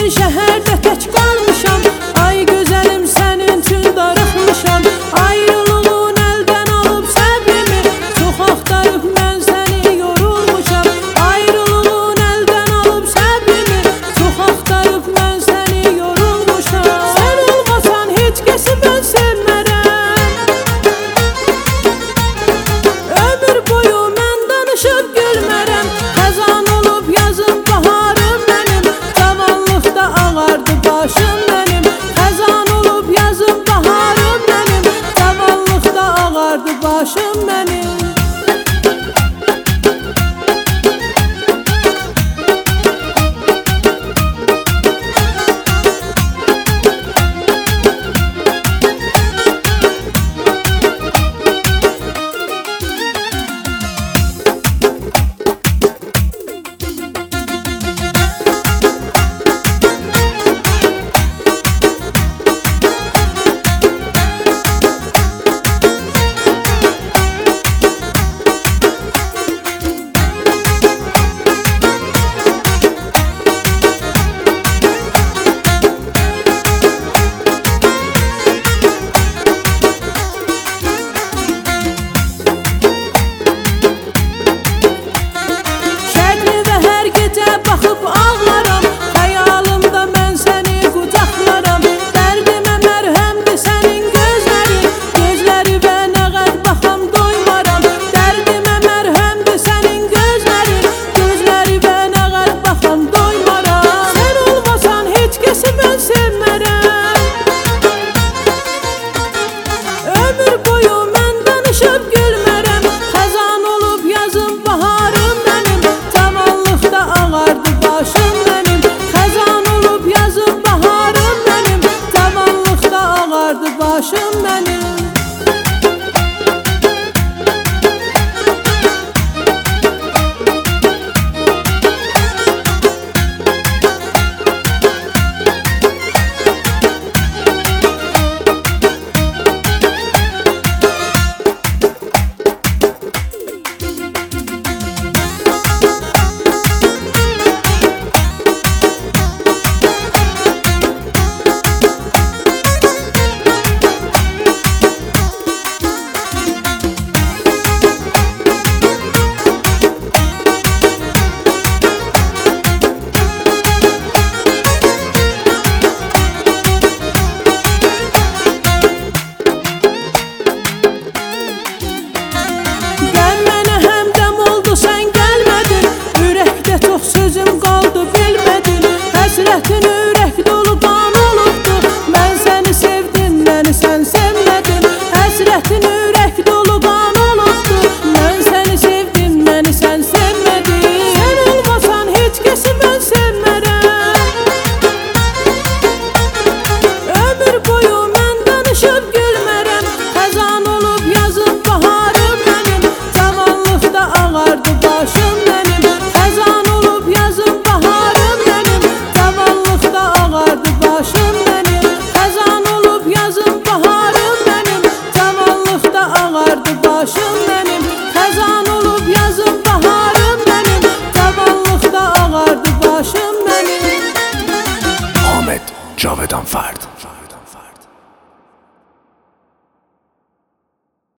bir şəhərdə tək qalmışam. Ay gözəlim sənin üçün darıxmışam. Ayrılığın əldən alıb səbrimi, çox axtarıb mən səni yorulmuşam. Ayrılığın əldən alıb səbrimi, çox axtarıb mən səni yorulmuşam. Sən olmasan heç kəsi mən sevmərəm. Ömür boyu mən danışıb gülmərəm. Xəzan olub yazın baharım mənim, cavanlıqda ağardı başım mənim. Xəzan olub yazın baharım mənim, cavanlıqda ağardı başım mənim. Baxıb ağlaram, xəyalımda mən səni qucaqlaram. Dərdimə mərhəmdir sənin gözlərin, gözləri və nəğət baxam doymaram. Dərdimə mərhəmdir sənin gözlərin, gözləri və nəğət baxam doymaram. Sən olmasan heç kəsi mən sevmərəm. Ömür boyu mən danışıb gülmərəm. Xəzan olub yazın baharım mənim, cavanlıqda ağardı başım mənim. Xəzan olub yazın baharım mənim, cavanlıqda ağardı başım mənim. Sözüm qaldı bilmədin, həsrətin ürək dolu qan olubdu. Mən səni sevdim, məni sən sevmədin. Həsrətin ürək dolu qan olubdu. Mən səni sevdim, məni sən sevmədin. Sən olmasan heç kəsi mən sevmərəm. Ömür boyu mən danışıb gülmərəm. Xəzan olub yazın baharım mənim, cavanlıqda ağardı başım mənim. Xəzan olub yazın baharım mənim, cavanlıqda ağardı başım mənim. Xəzan olub yazın baharım mənim, cavanlıqda ağardı başım mənim. Xəzan olub yazın baharım mənim, cavanlıqda ağardı başım mənim. Ahmet Cavedan Ferd.